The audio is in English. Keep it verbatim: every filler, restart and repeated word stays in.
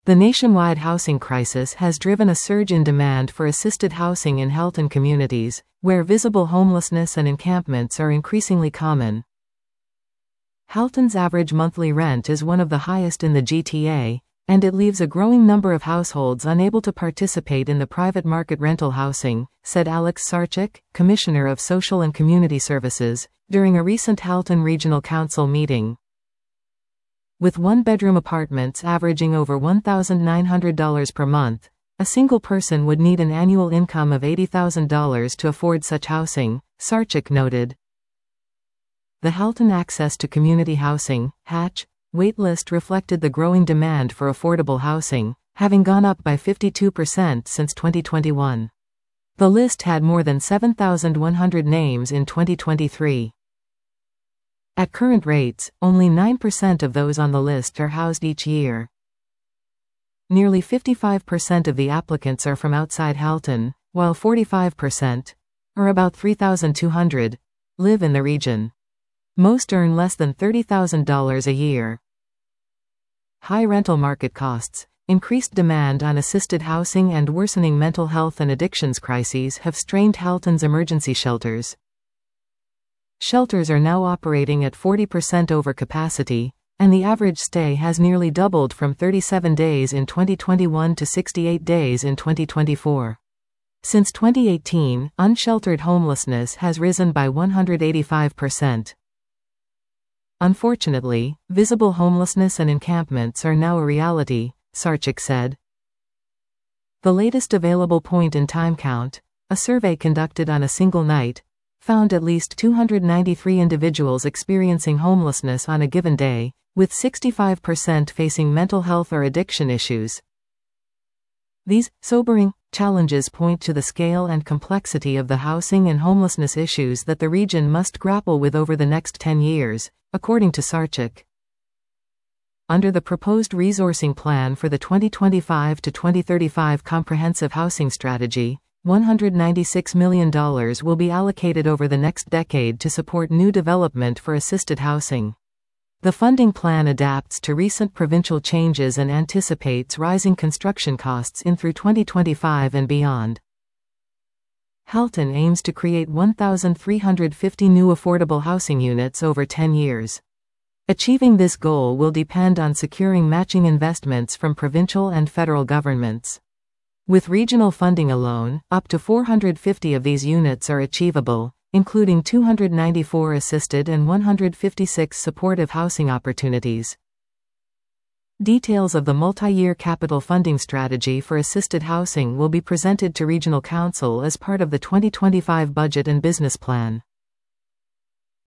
The nationwide housing crisis has driven a surge in demand for assisted housing in Halton communities, where visible homelessness and encampments are increasingly common. Halton's average monthly rent is one of the highest in the G T A, and it leaves a growing number of households unable to participate in the private market rental housing, said Alex Sarchik, Commissioner of Social and Community Services, during a recent Halton Regional Council meeting. With one-bedroom apartments averaging over one thousand nine hundred dollars per month, a single person would need an annual income of eighty thousand dollars to afford such housing, Sarchik noted. The Halton Access to Community Housing (HATCH) waitlist reflected the growing demand for affordable housing, having gone up by fifty-two percent since twenty twenty-one. The list had more than seven thousand one hundred names in twenty twenty-three. At current rates, only nine percent of those on the list are housed each year. Nearly fifty-five percent of the applicants are from outside Halton, while forty-five percent, or about three thousand two hundred, live in the region. Most earn less than thirty thousand dollars a year. High rental market costs, increased demand on assisted housing and worsening mental health and addictions crises have strained Halton's emergency shelters. Shelters are now operating at forty percent over capacity, and the average stay has nearly doubled from thirty-seven days in twenty twenty-one to sixty-eight days in twenty twenty-four. Since twenty eighteen, unsheltered homelessness has risen by one hundred eighty-five percent. Unfortunately, visible homelessness and encampments are now a reality, Sarchik said. The latest available point-in-time count, a survey conducted on a single night, found at least two hundred ninety-three individuals experiencing homelessness on a given day, with sixty-five percent facing mental health or addiction issues. These sobering challenges point to the scale and complexity of the housing and homelessness issues that the region must grapple with over the next ten years, according to Sarchik. Under the proposed resourcing plan for the twenty twenty-five to twenty thirty-five Comprehensive Housing Strategy, one hundred ninety-six million dollars will be allocated over the next decade to support new development for assisted housing. The funding plan adapts to recent provincial changes and anticipates rising construction costs in through twenty twenty-five and beyond. Halton aims to create one thousand three hundred fifty new affordable housing units over ten years. Achieving this goal will depend on securing matching investments from provincial and federal governments. With regional funding alone, up to four hundred fifty of these units are achievable, including two hundred ninety-four assisted and one hundred fifty-six supportive housing opportunities. Details of the multi-year capital funding strategy for assisted housing will be presented to Regional Council as part of the twenty twenty-five budget and business plan.